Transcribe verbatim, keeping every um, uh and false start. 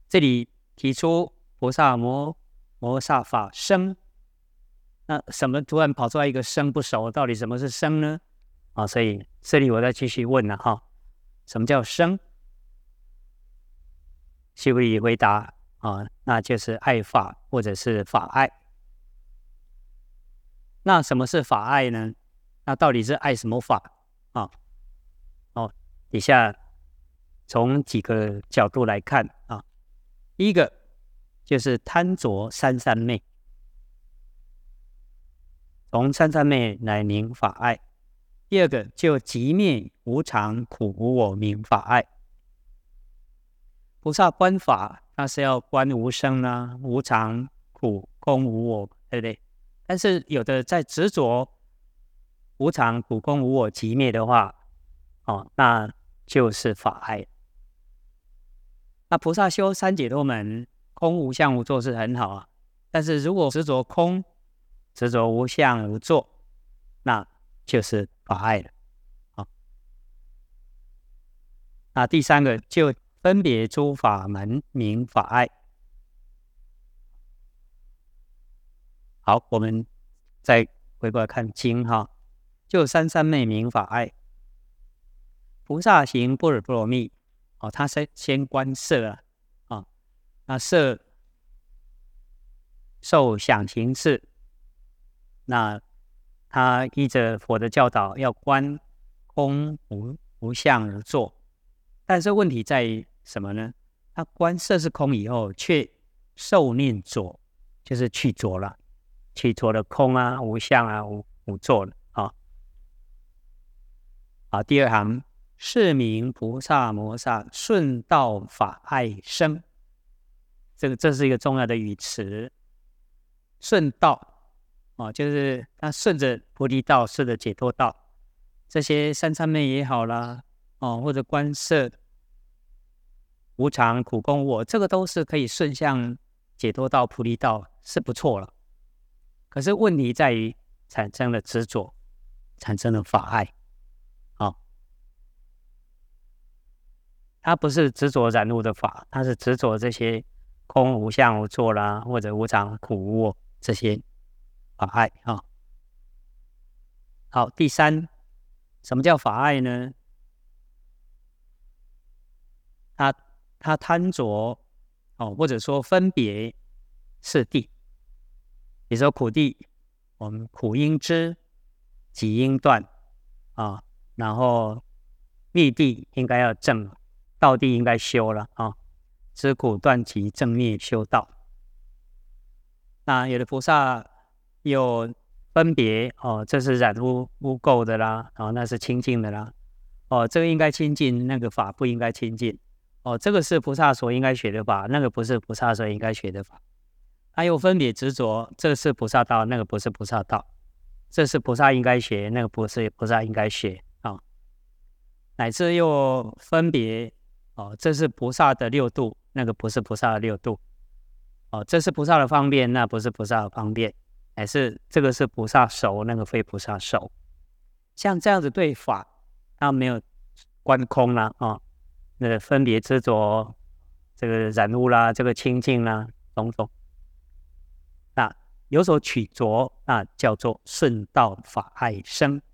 这里提出菩萨摩摩萨法生，那什么突然跑出来一个生不熟，到底什么是生呢？啊，所以这里我再继续问了哈，什么叫生？须菩提回答啊，那就是爱法或者是法爱。那什么是法爱呢？那到底是爱什么法啊？哦，底下从几个角度来看啊，第一个就是贪着三三昧，从三三昧来明法爱；第二个就寂灭无常苦无我明法爱。菩萨观法，那是要观无生啊、无常、苦、空、无我，对不对？但是有的在执着无常、苦、空、无我寂灭的话，哦，那就是法爱。那菩萨修三解脱门，空无相无作是很好啊，但是如果执着空、执着无相无作，那就是法爱了。好，那第三个就分别诸法门明法爱。好，我们再回过来看经哈，就三三昧明法爱。菩萨行般若波罗蜜，哦，他先先观色啊，啊，那色受想行识，那他依着佛的教导要观空无无相而作，但是问题在于什么呢？他观色是空以后，却受念着，就是去着了，去着了空啊、无相啊、无无作了啊。好，第二行。是名菩萨摩萨顺道法爱生，这个这是一个重要的语词。顺道哦，就是他顺着菩提道，顺着解脱道，这些三三昧也好啦，哦，或者观色、无常、苦、空、无我，这个都是可以顺向解脱道、菩提道，是不错了。可是问题在于产生了执着，产生了法爱。他不是执着染物的法，他是执着这些空无相无作啦，或者无常苦无我这些法爱啊、哦。好，第三，什么叫法爱呢？他他贪着哦，或者说分别是地，比如说苦地，我们苦应知，集应断啊、哦，然后灭地应该要正。道地应该修了啊，知苦断集正灭修道。那有的菩萨有分别哦，这是染污污垢的啦，哦，那是清净的啦，哦，这个应该清净，那个法不应该清净，哦，这个是菩萨所应该学的法，那个不是菩萨所应该学的法。还有分别执着，这是菩萨道，那个不是菩萨道，这是菩萨应该学，那个不是菩萨应该学啊、哦，乃至又分别。哦，这是菩萨的六度，那个不是菩萨的六度。哦，这是菩萨的方便，那不是菩萨的方便，还是这个是菩萨熟，那个非菩萨熟。像这样子对法，他没有观空啦，啊、哦，那个分别执着，这个染污啦，这个清净啦，种种，那有所取着，那叫做顺道法爱生。